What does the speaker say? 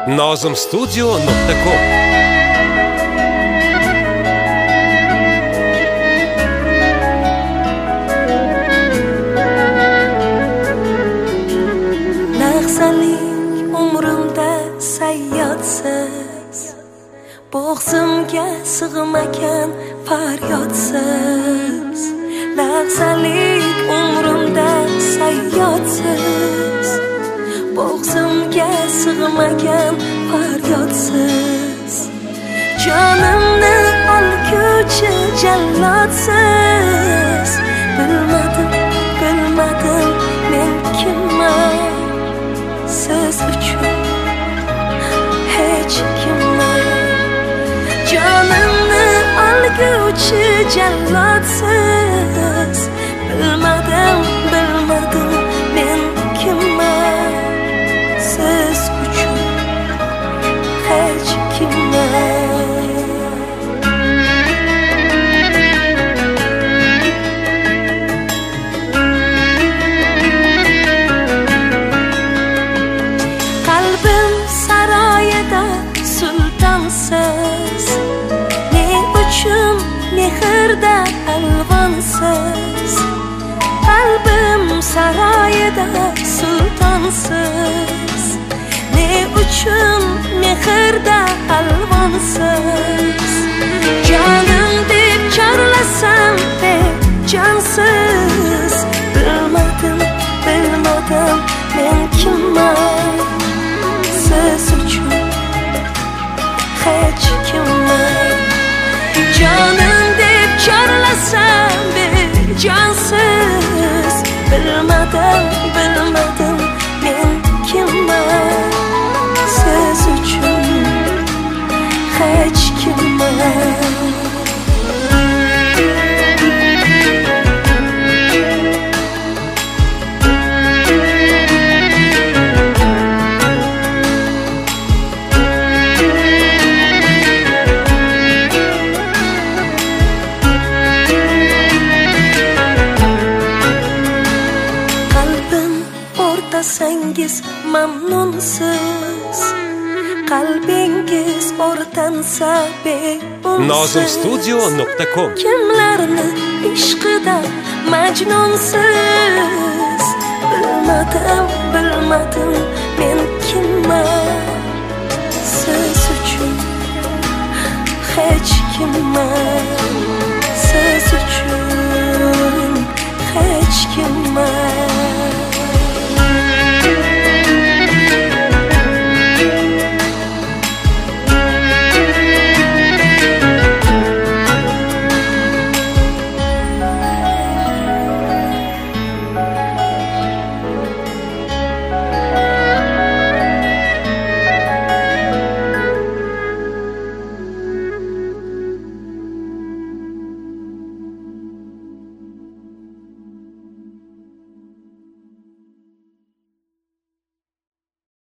Nozimstudio.com Lahzalik umrimda sayyotsiz, bo'g'zimga sig'magan faryodsiz. Lahzalik umrimda sayyotsiz, bo'g'zimga sig'magan faryodsiz. Jonimni olguvchi jallodsiz. Bilmadim men kimman, siz uchun hech kimman. Jonimni olguvchi jallodsiz. Bilmadim men kimman, siz uchun hech kimman. Qalbim saroyida sultonsiz, ne uchun mehrda alvonsiz. Qalbim saroyida sultonsiz, ne uchun mehrda alvonsiz. Jonim deb chorlasam jonsiz. Bilmadim men kimman, siz uchun hech kimman. Jonim deb chorlasam jonsiz. Bilmadim men kimman, siz uchun hech kimman. Sangiz mamnunsiz, qalbingiz o'rtansa beunsiz. Nozimstudio.com Kimlarni ishqida majnunsiz. Bilmadim men kimman, siz uchun hech kimman.